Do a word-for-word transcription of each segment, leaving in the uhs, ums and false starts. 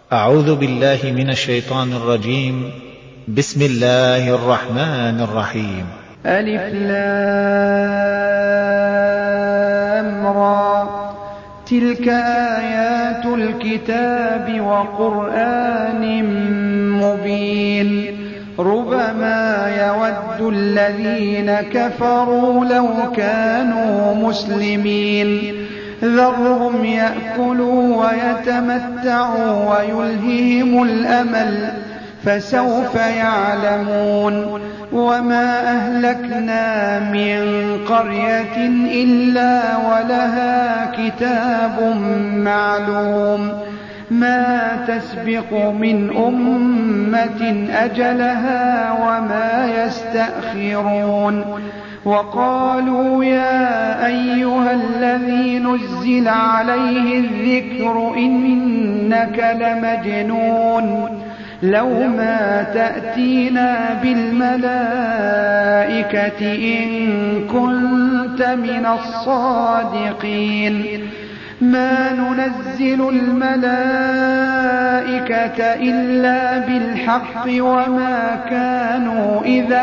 أعوذ بالله من الشيطان الرجيم. بسم الله الرحمن الرحيم. ألف لام را تلك آيات الكتاب وقرآن مبين ربما يود الذين كفروا لو كانوا مسلمين ذرهم يأكلوا ويتمتعوا ويلههم الأمل فسوف يعلمون وما أهلكنا من قرية إلا ولها كتاب معلوم ما تسبق من أمة أجلها وما يستأخرون وقالوا يا أيها الذي نزل عليه الذكر إنك لمجنون لو ما تأتينا بالملائكة إن كنت من الصادقين ما ننزل الملائكة إلا بالحق وما كانوا إذا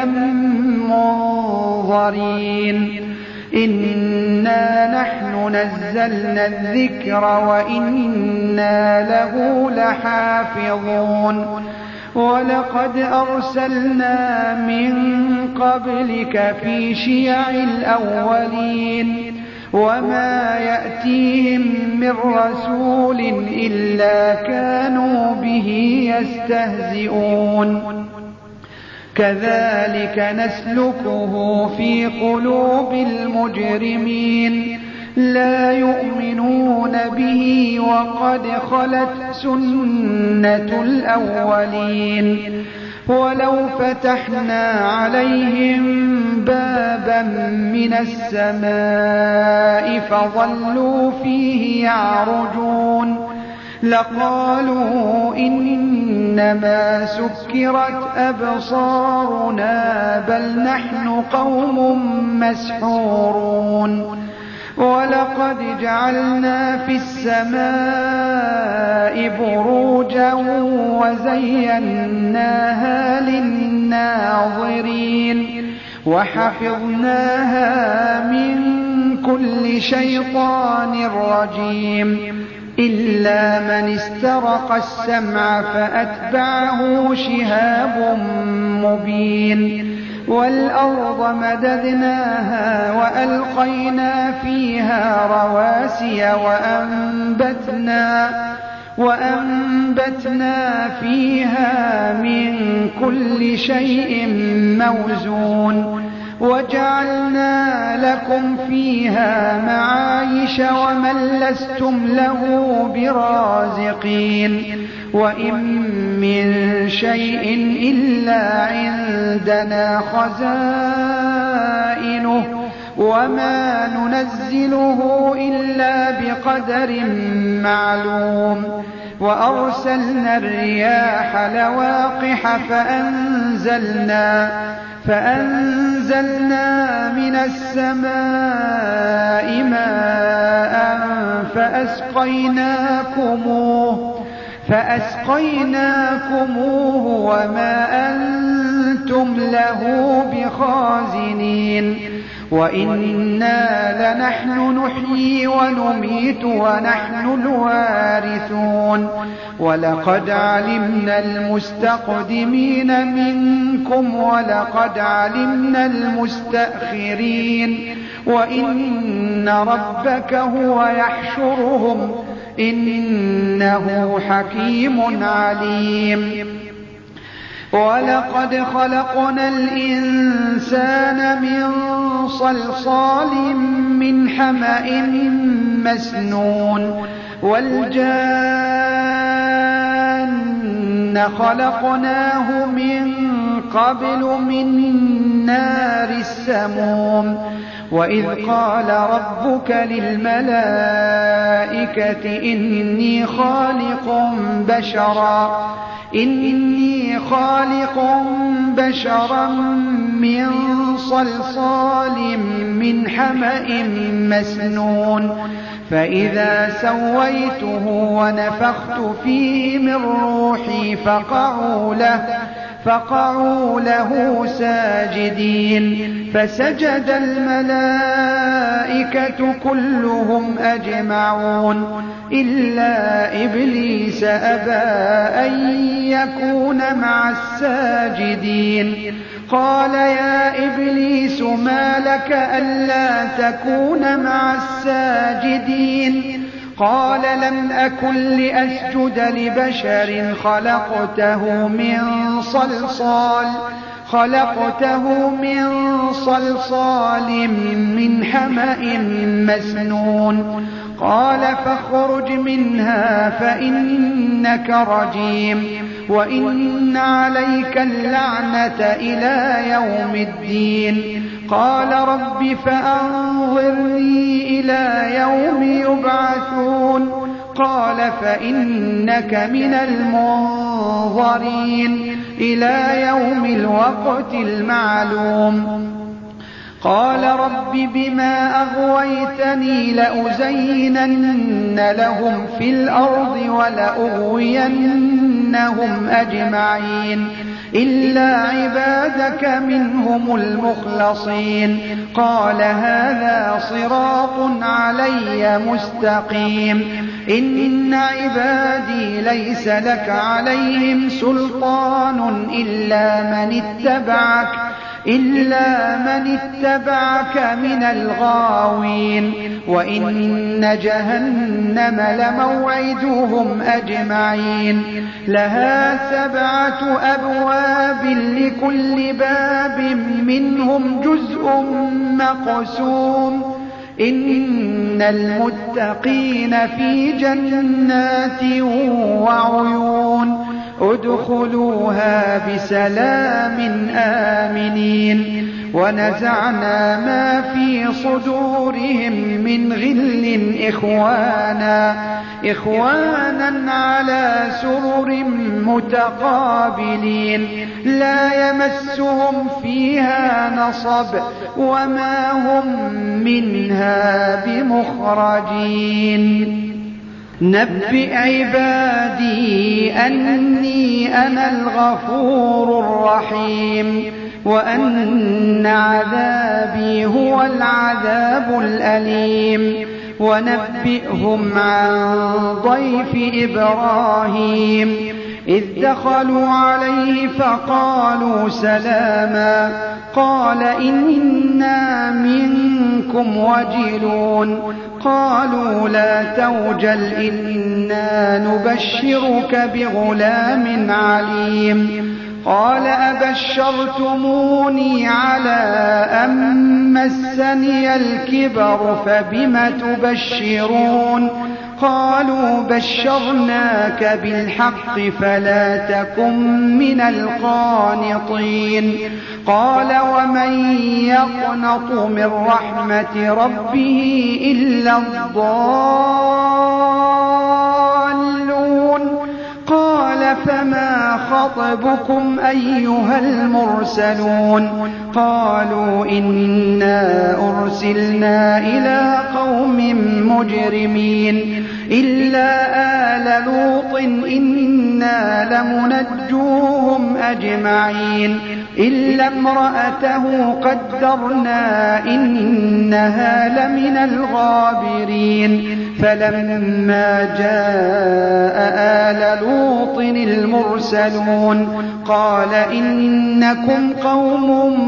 منظرين إنا نحن نزلنا الذكر وإنا له لحافظون ولقد أرسلنا من قبلك في شيع الأولين وما يأتيهم من رسول إلا كانوا به يستهزئون كذلك نسلكه في قلوب المجرمين لا يؤمنون به وقد خلت سنة الأولين ولو فتحنا عليهم بابا من السماء فظلوا فيه يعرجون لقالوا إنما سكرت أبصارنا بل نحن قوم مسحورون ولقد جعلنا في السماء بروجا وزيناها للناظرين وحفظناها من كل شيطان رجيم إلا من استرق السمع فأتبعه شهاب مبين والأرض مددناها وألقينا فيها رواسي وأنبتنا وأنبتنا فيها من كل شيء موزون وجعلنا لكم فيها معايش ومن لستم له برازقين وإن من شيء إلا عندنا خزائنه وما ننزله إلا بقدر معلوم وأرسلنا الرياح لواقح فأنزلنا فأنزلنا من السماء ماء فأسقيناكموه فأسقيناكموه وما أنتم له بخازنين وإنا لنحن نحيي ونميت ونحن الوارثون ولقد علمنا المستقدمين منكم ولقد علمنا المستأخرين وإن ربك هو يحشرهم إنه حكيم عليم ولقد خلقنا الإنسان من صلصال من حمأ مسنون والجان خلقناه من قبل من نار السموم وإذ قال ربك للملائكة إني خالق بشرا إني خالق بشرا من صلصال من حمأ مسنون فإذا سويته ونفخت فيه من روحي فقعوا له فقعوا له ساجدين فسجد الملائكة كلهم أجمعون إلا إبليس أبى أن يكون مع الساجدين قال يا إبليس ما لك ألا تكون مع الساجدين قال لم أكن لأسجد لبشر خلقته من صلصال خلقته من صلصال من حمأ مسنون قال فاخرج منها فإنك رجيم وإن عليك اللعنة إلى يوم الدين قال رب فأنظرني إلى يوم يبعثون قال فإنك من المنظرين إلى يوم الوقت المعلوم قال رب بما أغويتني لأزينن لهم في الأرض ولأغوينهم أجمعين إلا عبادك منهم المخلصين قال هذا صراط علي مستقيم إن عبادي ليس لك عليهم سلطان إلا من اتبعك إلا من اتبعك من الغاوين وإن جهنم لموعدهم أجمعين لها سبعة أبواب لكل باب منهم جزء مقسوم إن المتقين في جنات وعيون ادخلوها بسلام آمنين ونزعنا ما في صدورهم من غل إخوانا إخوانا على سرر متقابلين لا يمسهم فيها نصب وما هم منها بمخرجين نبئ عبادي أني أنا الغفور الرحيم وأن عذابي هو العذاب الأليم ونبئهم عن ضيف إبراهيم إذ دخلوا عليه فقالوا سلاما قال إنا منكم وجلون قالوا لا توجل إنا نبشرك بغلام عليم قال أبشرتموني على أن مسني الكبر فبم تبشرون قالوا بشرناك بالحق فلا تكن من القانطين قال ومن يقنط من رحمة ربه إلا الضالون قال فما خطبكم أيها المرسلون قالوا إنا أرسلنا إلى قوم مجرمين إلا آل لوط إنا لمنجوهم أجمعين إلا امرأته قدرنا إنها لمن الغابرين فلما جاء آل لوط المرسلون قال إنكم قوم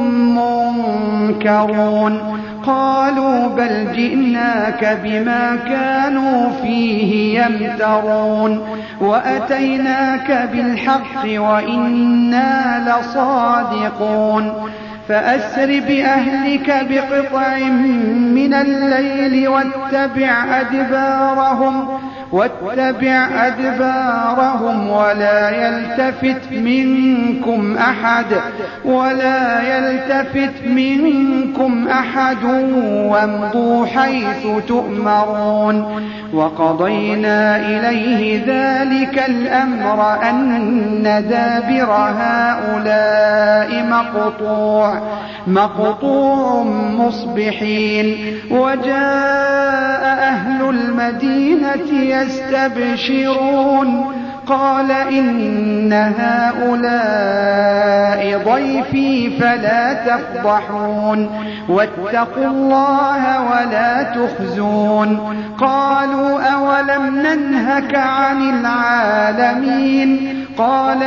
منكرون قالوا بل جئناك بما كانوا فيه يمترون وأتيناك بالحق وإنا لصادقون فأسر بأهلك بقطع من الليل واتبع أدبارهم واتبع أدبارهم ولا يلتفت منكم أحد ولا يلتفت منكم أحد وامضوا حيث تؤمرون وقضينا إليه ذلك الأمر أن دابر هؤلاء مقطوع مقطوع مصبحين وجاء أهل المدينة يستبشرون قال إن هؤلاء ضيفي فلا تفضحون واتقوا الله ولا تخزون قالوا أولم ننهك عن العالمين قال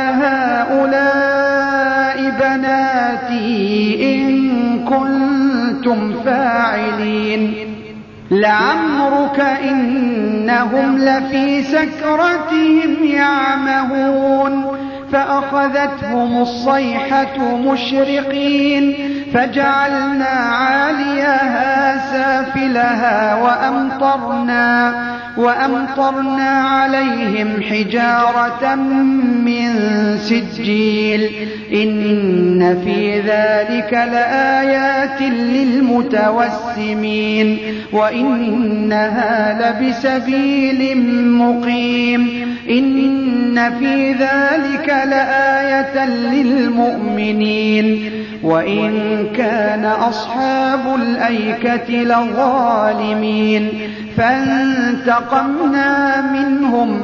هؤلاء بناتي إن كنتم فاعلين لعمرك إنهم لفي سكرتهم يعمهون فأخذتهم الصيحة مشرقين فجعلنا عاليها سافلها وأمطرنا وأمطرنا عليهم حجارة من سجيل إن في ذلك لآيات للمتوسمين وإنها لبسبيل مقيم إن في ذلك لآية للمؤمنين وإن كان أصحاب الأيكة لظالمين فانتقمنا منهم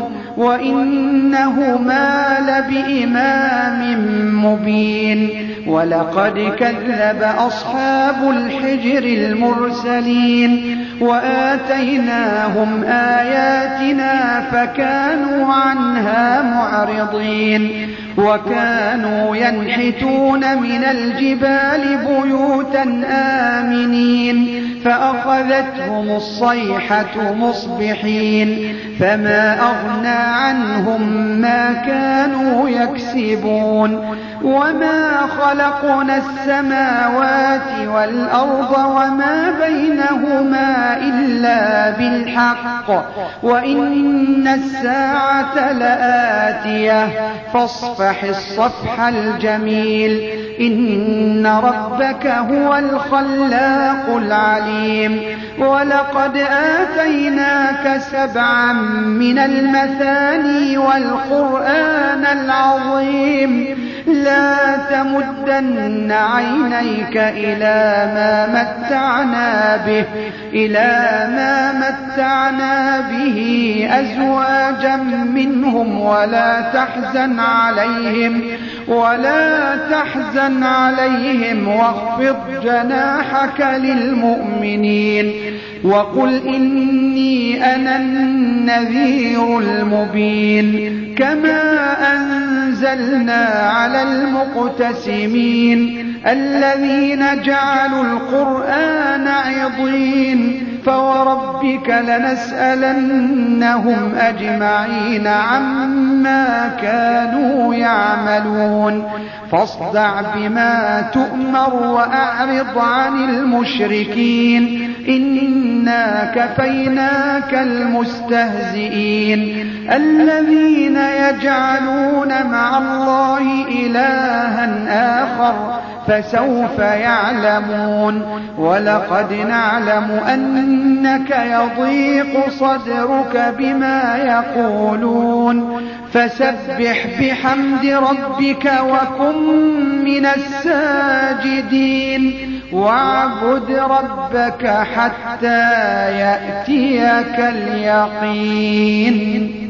وإنهما لبإمام مبين ولقد كذب أصحاب الحجر المرسلين وآتيناهم آياتنا فكانوا عنها معرضين وكانوا ينحتون من الجبال بيوتا آمنين فأخذتهم الصيحة مصبحين فما أغنى عنهم ما كانوا يكسبون وما خلقنا السماوات والأرض وما بينهما إلا بالحق وإن الساعة لآتية فاصفح الصفح الجميل إن ربك هو الخلاق العليم ولقد آتيناك سبعا من المثاني والقرآن العظيم لا تمدن عينيك إلى ما متعنا به إلى ما متعنا به أزواجا منهم ولا تحزن عليهم ولا تحزن عليهم واخفض جناحك للمؤمنين وقل إني أنا النذير المبين كما أنزلنا على المقتسمين الذين جعلوا القرآن عضين فوربك لنسألنهم أجمعين عما كانوا يعملون فاصدع بما تؤمر وأعرض عن المشركين إنا كفيناك المستهزئين الذين يجعلون مع الله إلها آخر فسوف يعلمون ولقد نعلم أنك يضيق صدرك بما يقولون فسبح بحمد ربك وكن من الساجدين واعبد ربك حتى يأتيك اليقين.